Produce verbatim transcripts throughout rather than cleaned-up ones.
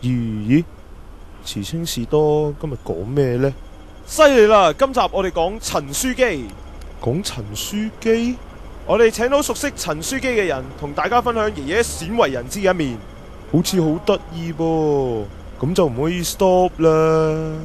咦？慈青士多今日講咩呢？犀利啦！今集我哋講陳書基，講陳書基，我哋請到熟悉陳書基嘅人，同大家分享爺爺鮮為人知嘅一面，好似好得意噃，咁就唔可以 stop 啦。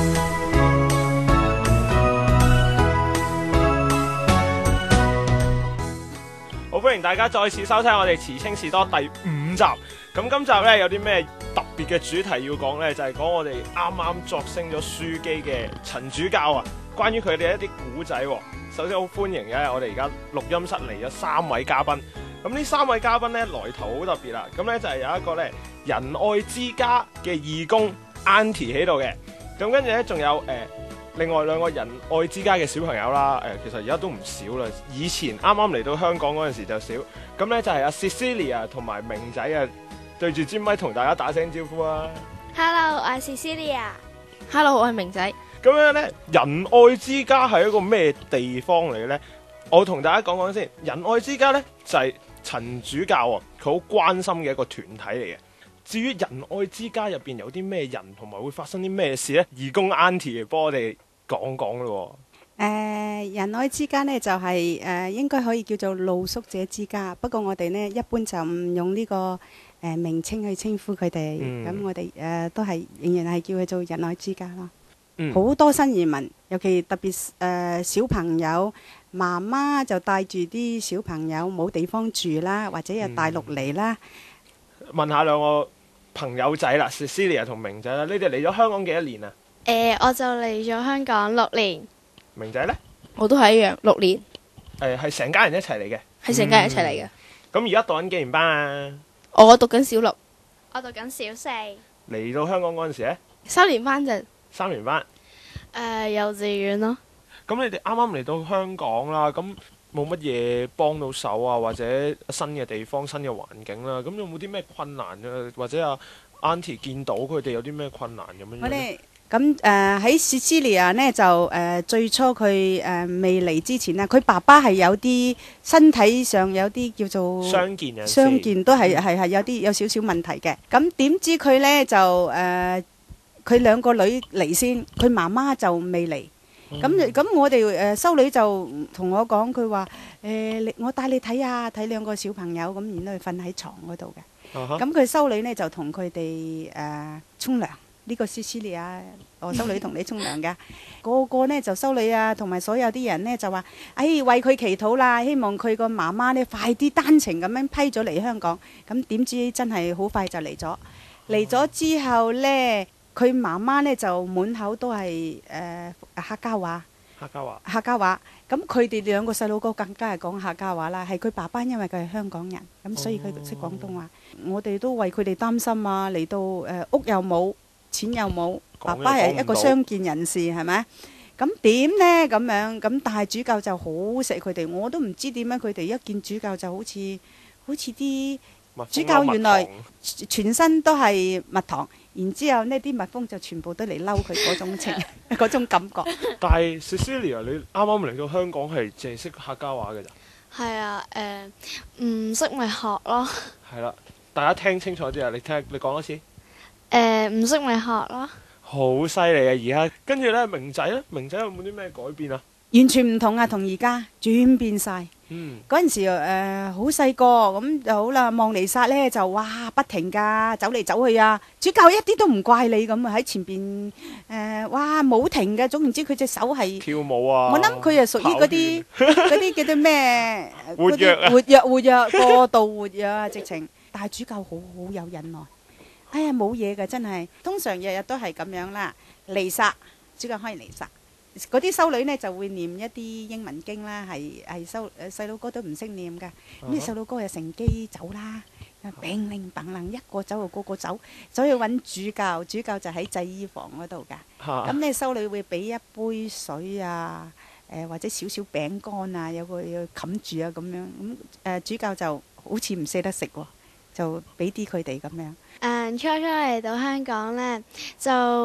好，歡迎大家再次收聽我哋慈青士多第五集。咁今集呢，有啲咩特別嘅主題要講呢？就係、是、講我哋啱啱作升咗書基嘅陳主教啊，關於佢哋一啲古仔。首先好歡迎嘅，我哋而家錄音室嚟咗三位嘉賓。咁呢三位嘉賓呢，來頭好特別啦。咁呢，就係有一個呢仁愛之家嘅義工 Auntie 喺度嘅。咁跟住呢，仲有誒。呃另外兩個仁愛之家嘅小朋友啦，誒、呃、其實而家都唔少啦。以前啱啱嚟到香港嗰陣時就少，咁呢就係阿 Cecilia 同埋明仔啊，對住支咪同大家打聲招呼啊。 Hello，我係 Cecilia。 Hello，我係明仔。 咁樣呢，仁愛之家係一個咩地方嚟嘅呢？我同大家講講先。仁愛之家呢，就係、是、陳主教啊，佢好關心嘅一個團體嚟嘅。至於仁愛之家入邊有啲咩人同埋會發生啲咩事呢？義工 Auntie 幫我哋講講咯。 誒、呃、仁愛之家呢，就係、是、誒、呃、應該可以叫做露宿者之家，不過我哋呢一般就唔用呢、這個誒、呃、名稱去稱呼佢哋，咁、嗯、我哋誒、呃、都係仍然係叫佢做仁愛之家咯。好、嗯、多新移民，尤其特別誒、呃、小朋友，媽媽就帶住啲小朋友冇地方住啦，或者係大陸嚟啦、 嗯。問下兩個朋友仔啦 Cecilia 同明仔啦，你哋嚟咗香港幾多年啊？ 誒、呃，我就嚟咗香港六年。 明仔呢？ 我都係一樣，六年。 誒，係成家人一齊嚟嘅。 係成家人一齊嚟嘅。 咁而家讀緊幾年班啊？ 我讀緊小六。 我讀緊小四。 嚟到香港嗰陣時咧？ 三年班啫。 三年班。誒、 呃，幼稚園咯。 咁你哋啱啱嚟到香港啦，咁冇乜嘢幫到手啊，或者新嘅地方、新嘅環境啦，咁有冇啲咩困難啊？或者啊 Auntie 見到佢哋有啲咩困難咁樣？ 我哋咁誒喺 Cecilia 呢就誒、呃、最初佢誒、呃、未嚟之前呢，佢爸爸係有啲身體上有啲叫做傷健啊， 傷健都係係係有啲有少少問題嘅。咁點知佢呢就誒佢兩個女嚟先，佢媽媽就未嚟。咁咁、嗯、我哋誒、呃、修女就同我講，佢話誒我帶你睇下睇兩個小朋友，咁然後佢瞓喺床嗰度嘅。咁佢修女呢就同佢哋誒沖涼，呢、這個 Cecilia 我修女同你沖涼㗎。個個呢就修女啊，同埋所有啲人呢就話，哎為佢祈禱啦，希望佢個媽媽呢快啲單程咁樣批咗嚟香港。咁點知真係好快就嚟咗，嚟咗之後呢，佢媽媽呢就滿口都係誒、呃、客家話， 客家話， 客家話。咁佢哋兩個細佬哥更加係講客家話啦。係佢爸爸，因為佢係香港人，咁所以佢識廣東話。哦、我哋都為佢哋擔心啊！嚟到誒、呃、屋又冇，錢又冇，爸爸係一個傷健人士，係咪？咁點呢？咁樣咁，但係主教就好錫佢哋，我都唔知點樣佢哋一見主教就好似好似啲主教原來全身都係蜜糖。然之後呢啲蜜蜂就全部都嚟嬲佢嗰種情嗰種感覺。 但係 Cecilia 你啱啱嚟到香港係淨係識客家話嘅咋？ 係啊，誒唔識咪學咯。 係啦，大家聽清楚啲啊！你聽你講多次。 誒唔識咪學咯。好犀利啊！而家跟住咧，明仔咧，明仔有冇啲咩改變啊？ 完全唔同啊，同而家轉變晒。 嗯， 嗰陣時誒好細個咁就好啦，望彌撒咧就哇不停㗎，走嚟走去啊！主教一啲都唔怪你咁啊，喺前邊誒、呃、哇冇停嘅，總言之佢隻手係跳舞啊！ 我諗佢係屬於嗰啲嗰啲叫做咩活躍啊， 活躍活躍過度活躍啊，直情。但係主教好好有忍耐。哎呀冇嘢㗎，真係通常日日都係咁樣啦。彌撒主教開彌撒。嗰啲修女呢就會念一啲英文經啦，係係修誒細佬哥都唔識念㗎，咁啲細佬哥又乘機走啦，乒鈴嘭啷一個走就個個走，走去揾主教，主教就喺祭衣房嗰度㗎。咁呢修女會俾一杯水啊，誒或者少少餅乾啊，有個要冚住啊咁樣，咁誒主教就好似唔捨得食喎，就俾啲佢哋咁樣。 誒初初嚟到香港呢，就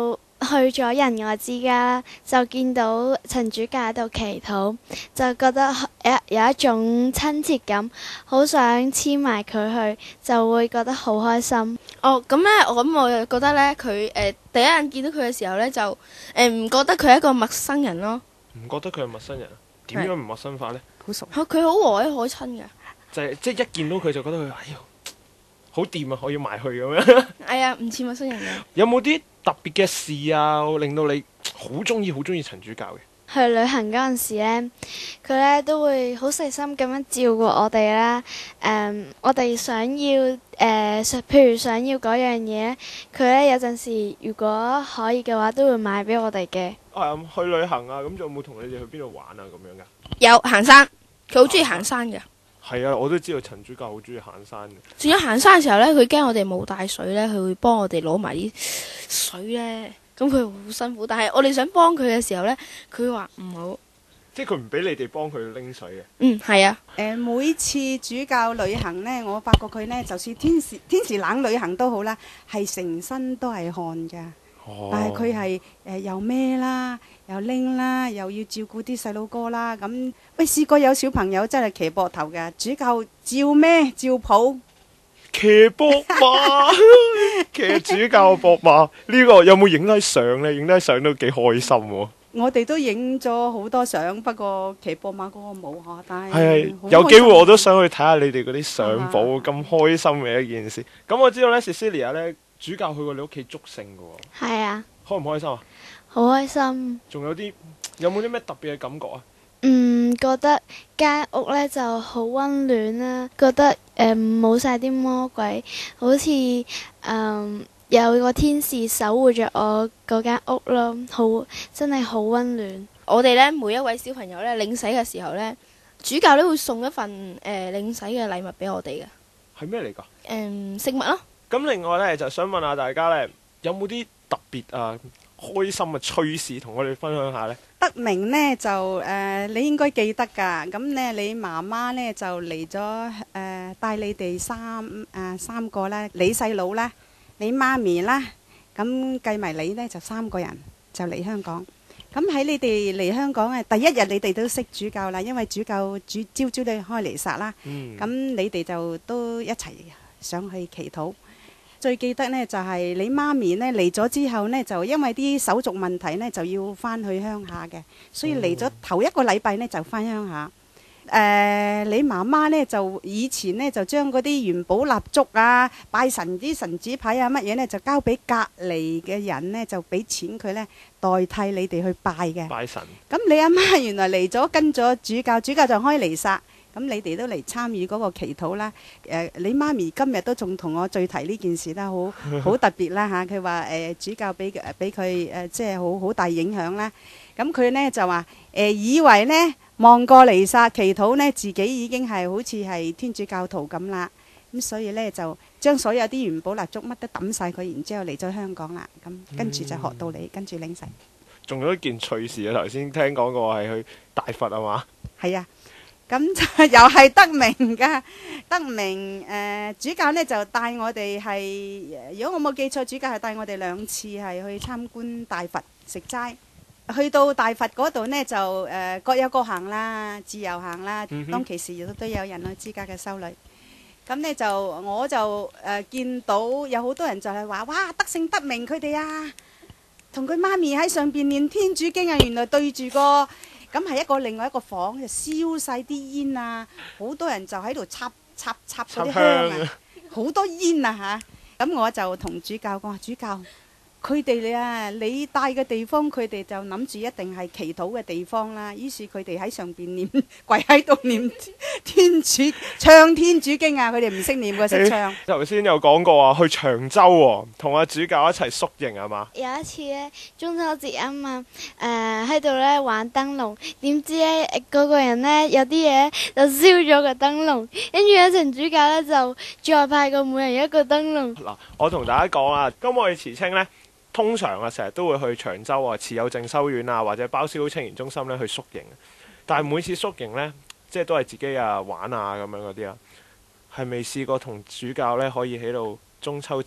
去咗仁愛之家啦，就見到陳主教喺度祈禱，就覺得有有一種親切感，好想黐埋佢去，就會覺得好開心。 哦，咁咧，我咁我又覺得咧，佢誒、呃、第一眼見到佢嘅時候咧，就誒唔、呃、覺得佢係一個陌生人咯。 唔覺得佢係陌生人啊？點樣唔陌生法呢？ 好熟。 嚇佢好和藹可親㗎。 就係即係一見到佢就覺得佢哎呀好掂啊，我要埋去咁樣。 係啊，唔似陌生人嘅。 有冇啲特別嘅事啊，令到你好中意好中意陳主教嘅？ 去旅行嗰陣時呢，佢呢都會好細心咁樣照顧我哋啦。誒、我哋想要誒、呃譬如想要嗰樣嘢，佢呢有陣時如果可以嘅話，都會買俾我哋嘅。 啊，去旅行啊，咁仲有冇同你哋去邊度玩啊？咁樣噶？ 有行山，佢好中意行山嘅。 係啊，我都知道陳主教好中意行山嘅。 仲有行山嘅時候呢，佢驚我哋冇帶水呢，佢會幫我哋攞埋啲水呢。咁佢好辛苦，但係我哋想幫佢嘅時候呢，佢話唔好。 即係佢唔俾你哋幫佢拎水嘅。 嗯，係啊。 誒、每次主教旅行呢，我發覺佢呢，就算天時天時冷旅行都好啦，係成身都係汗㗎。 哦但係佢係誒又孭啦，又拎啦，又要照顧啲細路哥啦。咁喂，試過有小朋友真係騎膊頭嘅，主教照孭照抱。 騎膊馬，騎主教膊馬，呢個有冇影低相呢？影低相都幾開心喎。 我哋都影咗好多相，不過騎膊馬嗰個冇嚇，但係係好開心有機會我都想去睇下你哋嗰啲相簿， 啊咁開心嘅一件事。咁我知道呢 Cecilia 呢，主教去過你屋企祝聖嘅喎， 係啊， 開唔開心啊？ 好開心。 仲有啲有冇啲咩特別嘅感覺啊？ 嗯，覺得間屋呢就好溫暖啦，覺得誒冇晒啲魔鬼，好似誒、嗯有個天使守護着我嗰間屋咯，好真係好溫暖。 我哋呢，每一位小朋友呢，領洗嘅時候呢，主教呢會送一份誒、呃、領洗嘅禮物俾我哋嘅。 係咩嚟㗎？ 誒、嗯、食物咯。 咁另外呢，就想問下大家呢，有冇啲特別啊開心嘅趣事同我哋分享下呢？ 德明呢，就誒、呃你應該記得㗎。咁呢，你媽媽呢，就嚟咗誒帶你哋三誒、呃三個啦，你細佬啦，你媽咪啦，咁計埋你呢，就三個人就嚟香港。咁喺你哋嚟香港嘅第一日，你哋都識主教啦，因為主教主朝朝都開彌撒啦。 嗯咁、你哋就都一齊上去祈禱。最記得呢，就係、你媽咪呢嚟咗之後呢，就因為啲手續問題呢，就要翻去鄉下嘅，所以嚟咗頭一個禮拜呢，就翻鄉下。誒、你媽媽呢，就以前呢，就將嗰啲元寶蠟燭啊、拜神啲神主牌啊乜嘢呢，就交俾隔離嘅人呢，就俾錢佢呢，代替你哋去拜嘅。 拜神。 咁你阿媽原來嚟咗跟咗主教，主教就開彌撒，咁你哋都嚟參與嗰個祈禱啦。誒、你媽咪今日都仲同我再提呢件事啦，好好特別啦嚇。佢話誒主教俾誒俾佢誒即係好好大影響啦。咁佢呢就話誒、以為呢望過彌撒祈禱呢，自己已經係好似係天主教徒咁啦。咁所以呢，就將所有啲元寶蠟燭乜都抌晒佢，然之後嚟咗香港啦。咁跟住就學到你，跟住領洗。 仲有一件趣事啊！頭先聽講過係去大佛啊嘛？ 係啊，咁就又係德明噶，德明誒、呃主教呢就帶我哋係，如果我冇記錯，主教係帶我哋兩次係去參觀大佛食齋。去到大佛嗰度呢，就誒、呃各有各行啦，自由行啦。 嗯哼當其時亦都有人去之家嘅修女。咁呢，就我就誒、呃、見到有好多人就係話：哇，德聖德明佢哋啊！同佢媽咪喺上邊念天主經啊，原來對住個咁係一個另外一個房，就燒晒啲煙啊，好多人就喺度插插插嗰啲香插香啊，好多煙啊嚇！咁我就同主教講話：主教，佢哋啊，你帶嘅地方，佢哋就諗住一定係祈禱嘅地方啦。於是佢哋喺上邊念，跪喺度念天主唱天主經啊！佢哋唔識念嘅，識唱。 頭先有講過啊，去長洲喎，同阿主教一齊宿營係嘛？ 有一次呢，中秋節啊嘛，誒喺度呢玩燈籠，點知呢嗰個人呢，有啲嘢就燒咗個燈籠，跟住呢陳主教呢，就再派過每人一個燈籠。 嗱，我同大家講啊，咁我哋慈青呢，通常啊成日都會去長洲啊、慈幼正修院啊或者包燒青年中心呢去宿營，但係每次宿營呢，即係都係自己啊玩啊咁樣嗰啲啊，係未試過同主教呢可以喺度中秋節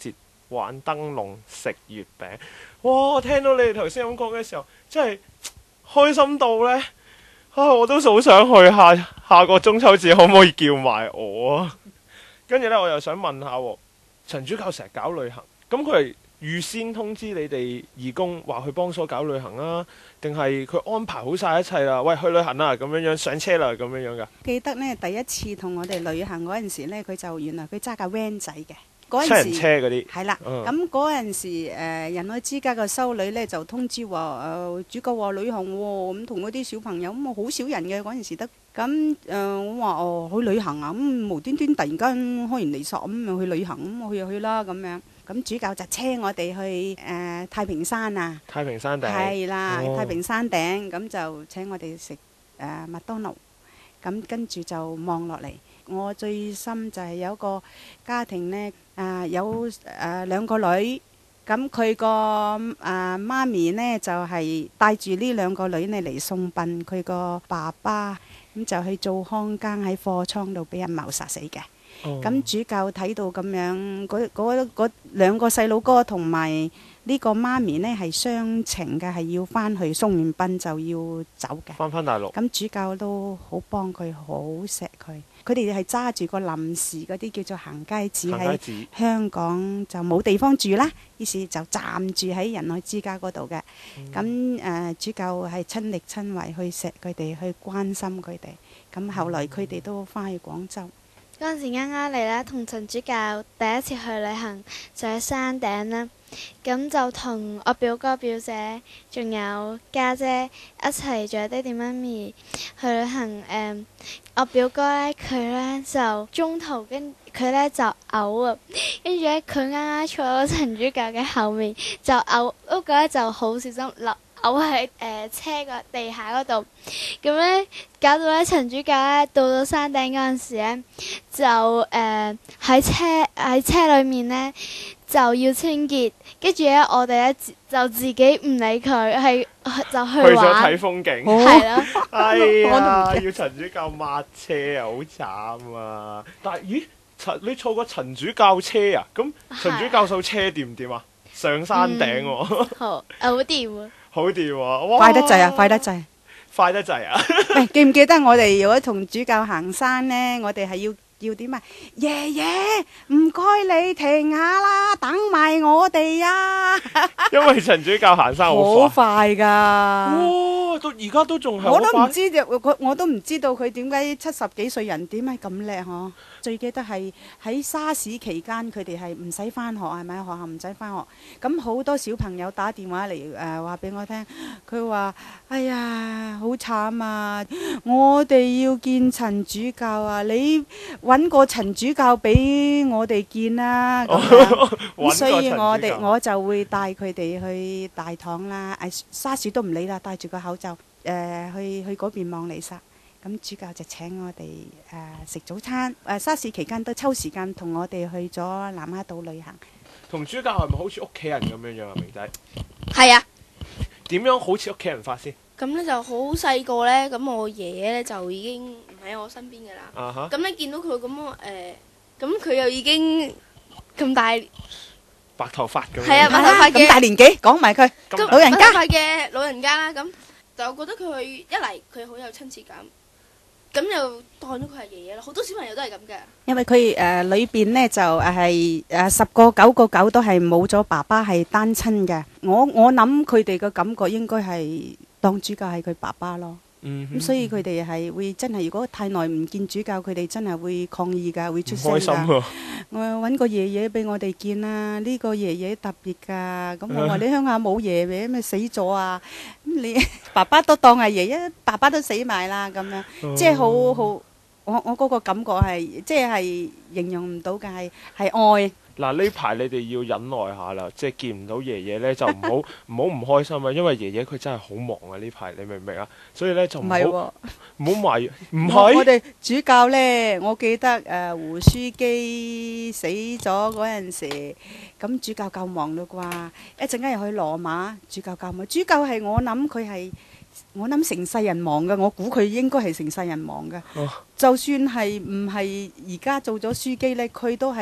玩燈籠、食月餅。哇！我聽到你哋頭先咁講嘅時候，真係開心到呢。啊！我都好想去下下個中秋節，可唔可以叫埋我啊？跟住呢，我又想問下喎，陳主教成日搞旅行，咁佢係預先通知你哋義工話去幫手搞旅行啊，定係佢安排好晒一切啦？喂，去旅行啦，咁樣樣上車啦，咁樣樣噶。 記得呢，第一次同我哋旅行嗰陣時呢，佢就原來佢揸架 van 仔嘅。嗰七人陣時車嗰啲係啦，咁嗰陣時誒仁愛之家嘅修女咧就通知話誒主教話旅行喎，咁同嗰啲小朋友咁啊好少人嘅嗰陣時得，咁誒我話哦去旅行啊，咁無端端突然間開完彌撒咁又去旅行，咁我去就去啦咁樣，咁主教就車我哋去誒太平山啊， 太平山頂係啦， 哦太平山頂咁就請我哋食誒麥當勞，咁跟住就望落嚟。我最深就係有一個家庭呢，啊、呃、有誒、呃、兩個女，咁佢個誒媽咪呢，就係、是、帶住呢兩個女呢嚟送殯佢個爸爸，咁就去做看更喺貨倉度俾人謀殺死嘅。咁、哦、主教睇到咁樣，嗰嗰嗰兩個細佬哥同埋呢個媽咪呢係雙情嘅，係要翻去送完殯就要走嘅。 翻返大陸。 咁主教都好幫佢，好錫佢。佢哋係揸住個臨時嗰啲叫做行街紙喺香港就冇地方住啦，於是就暫住喺仁愛之家嗰度嘅。咁誒、呃、主教係親力親為去錫佢哋，去關心佢哋。咁後來佢哋都翻去廣州。 嗰陣時啱啱嚟咧，同陳主教第一次去旅行就喺山頂啦。咁就同我表哥表姐仲有家姐一齊，仲有爹哋媽咪去旅行。誒、嗯，我表哥呢，佢呢就中途跟佢呢就嘔啊，跟住呢，佢啱啱坐喺陳主教嘅後面就嘔，不過呢就好小心流嘔喺誒車個地下嗰度，咁呢，搞到呢陳主教呢到到山頂嗰陣時呢就誒喺、呃、車喺車裏面呢就要清潔，跟住呢，我哋呢就自己唔理佢，係就去玩。 去咗睇風景。 係咯。 哎呀，要陳主教抹車啊，好慘啊！但係咦，陳你坐過陳主教車啊？咁陳主教授車掂唔掂啊？上山頂喎、啊嗯。好，好掂啊！ 好掂啊！哇， 快得滯啊！快得滯， 快得滯啊！ 誒記唔記得我哋如果同主教行山呢？我哋係要要點啊？爺爺，唔該你停下啦，等埋我哋啊！ 因為陳主教行山好快， 好快㗎。 哇！到而家都仲係我都唔知我我都唔知道佢點解七十幾歲人點解咁叻嗬？最記得係喺沙士期間，佢哋係唔使翻學，係咪？學校唔使翻學，咁好多小朋友打電話嚟誒話俾我聽，佢話：哎呀，好慘啊！我哋要見陳主教啊！你揾個陳主教俾我哋見啦。咁樣咁所以我哋我就會帶佢哋去大堂啦。誒沙士都唔理啦，戴住個口罩誒、呃、去去嗰邊望彌撒。咁主教就請我哋誒食早餐。誒沙士期間都抽時間同我哋去咗南丫島旅行。 同主教係咪好似屋企人咁樣樣啊？明仔係啊。 點樣好似屋企人法先？ 咁呢就好細個呢，咁我爺爺呢就已經唔喺我身邊嘅啦。咁、uh huh. 你見到佢咁誒，咁佢又已經咁大白頭髮咁。 係啊，白頭髮嘅咁大年紀，講埋佢老人家。 白頭髮嘅老人家啦，咁就覺得佢一嚟佢好有親切感。咁又當咗佢係爺爺咯，好多小朋友都係咁嘅。因為佢誒裏邊呢就係誒十個九個九都係冇咗爸爸，係單親嘅。我我諗佢哋嘅感覺應該係當主教係佢爸爸咯。嗯，咁所以佢哋係會真係，如果太耐唔見主教，佢哋真係會抗議㗎，會出聲㗎。唔開心喎！我揾個爺爺俾我哋見啦，呢個爺爺特別㗎。咁我話你鄉下冇爺爺咩死咗啊？咁你爸爸都當係爺爺，爸爸都死埋啦咁樣，即係好好，我我嗰個感覺係即係形容唔到嘅，係係愛。 嗱，呢排你哋要忍耐下啦，即係見唔到爺爺咧就唔好唔好唔開心啊，因為爺爺佢真係好忙啊呢排，你明唔明啊？所以咧就唔好唔好埋，唔係我哋主教咧，我記得誒胡書記死咗嗰陣時，咁主教夠忙啦啩，一陣間又去羅馬，主教夠忙，主教係我諗佢係。我諗成世人忙嘅，我估佢應該係成世人忙嘅。哦、就算係唔係而家做咗書記呢，佢都係一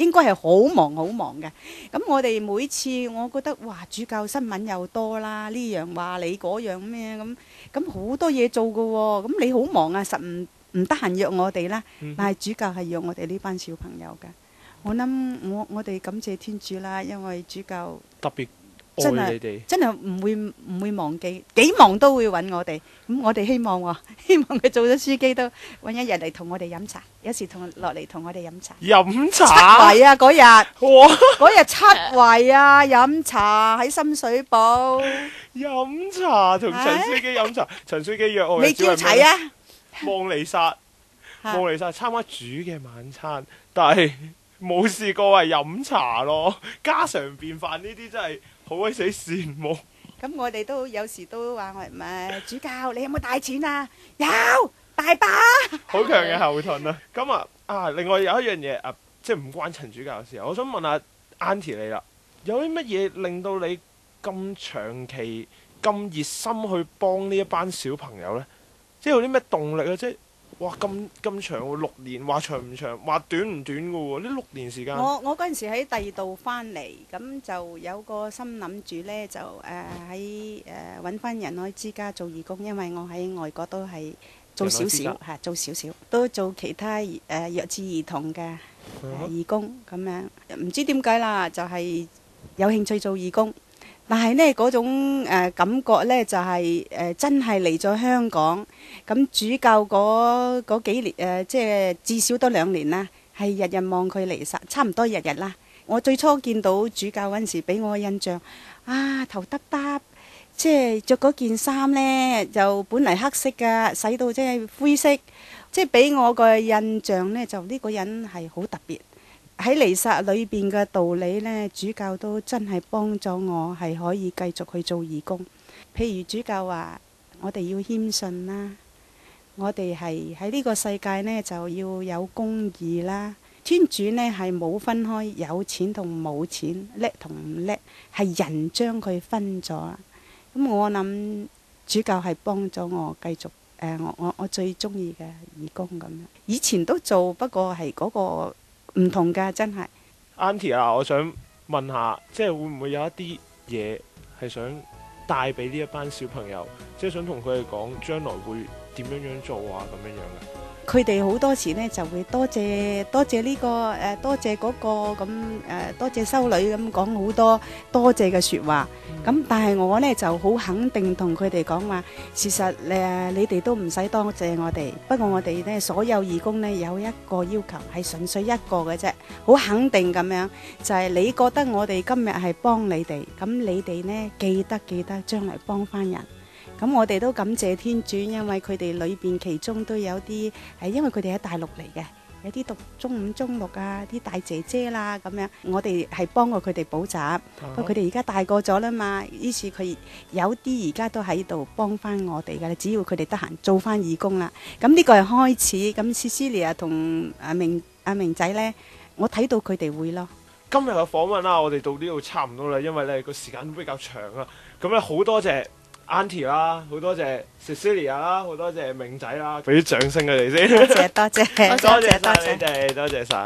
應該係好忙好忙嘅。咁我哋每次我覺得哇，主教新聞又多啦，呢樣話你嗰樣咩咁，咁好多嘢做㗎喎。咁你好忙啊，實唔唔得閒約我哋啦。 嗯但係主教係約我哋呢班小朋友嘅。我諗我我哋感謝天主啦，因為主教特別真係愛你哋。 真係唔會唔會忘記，幾忙都會揾我哋。咁我哋希望喎，希望佢做咗書記都揾一日嚟同我哋飲茶，有時同落嚟同我哋飲茶。 飲七茶圍啊嗰日， 哇！ 嗰日七圍啊飲茶喺深水埗， 飲茶同陳書記飲茶，陳書記約我嘅你叫齊啊！ 望彌撒， 嚇望彌撒參加主嘅晚餐，但係冇試過係飲茶咯。家常便飯呢啲真係好鬼死羨慕。 咁我哋都有時都話我誒主教，你有冇帶錢啊？有大把。 好強嘅後盾啊！咁啊啊，另外有一樣嘢啊，即係唔關陳主教嘅事啊，我想問下 Auntie 你啦，有啲乜嘢令到你咁長期咁熱心去幫呢一班小朋友呢？即係有啲咩動力啊？即係哇咁咁長喎，六年，話長唔長，話短唔短嘅喎？呢六年時間。 我我嗰陣時喺第二度翻嚟，咁就有個心諗住呢，就誒喺誒揾翻仁愛之家做義工，因為我喺外國都係做少少嚇，做少少都做其他誒、呃、弱智兒童嘅、呃、義工咁樣。唔知點解啦，就係、是、有興趣做義工。但係呢嗰種誒、呃、感覺呢，就係、是、誒、呃、真係嚟咗香港，咁主教嗰嗰幾年誒、呃，即係至少都兩年啦，係日日望佢嚟晒，差唔多日日啦。我最初見到主教嗰陣時，俾我嘅印象啊，頭耷耷，即係着嗰件衫呢，就本嚟黑色嘅，洗到即係灰色，即係俾我個印象呢，就呢個人係好特別。喺彌撒裏邊嘅道理呢，主教都真係幫咗我，係可以繼續去做義工。譬如主教話：我哋要謙遜啦，我哋係喺呢個世界呢就要有公義啦。天主呢係冇分開有錢同冇錢，叻同唔叻，係人將佢分咗。咁我諗主教係幫咗我繼續誒、呃，我我我最中意嘅義工咁樣。以前都做，不過係嗰、嗰個。唔同㗎，真係。 Auntie 啊，我想問下，即係會唔會有一啲嘢係想帶俾呢一班小朋友，即係想同佢哋講將來會點樣樣做啊，咁樣樣嘅？ 佢哋好多時呢就會多謝多謝呢個誒，多謝嗰個咁誒，多謝修女咁講好多多謝嘅説話。咁但係我呢就好肯定同佢哋講話，事實誒你哋都唔使多謝我哋。不過我哋呢所有義工呢有一個要求係純粹一個嘅啫，好肯定咁樣，就係你覺得我哋今日係幫你哋，咁你哋呢記得記得將來幫翻人。咁我哋都感謝天主，因為佢哋裏邊其中都有啲係因為佢哋喺大陸嚟嘅，有啲讀中五、中六啊，啲大姐姐啦咁樣，我哋係幫過佢哋補習。不過佢哋而家大個咗啦嘛，於是佢有啲而家都喺度幫翻我哋㗎，只要佢哋得閒做翻義工啦。咁呢個係開始。咁 Cecilia 同阿明阿明仔呢，我睇到佢哋會咯。 今日嘅訪問啦，我哋到呢度差唔多啦，因為咧個時間都比較長啊。咁咧好多謝 Auntie 啦，好多謝 Cecilia 啦，好多謝明仔啦，俾啲掌聲佢哋先。 多謝多謝多謝晒你哋，多謝晒。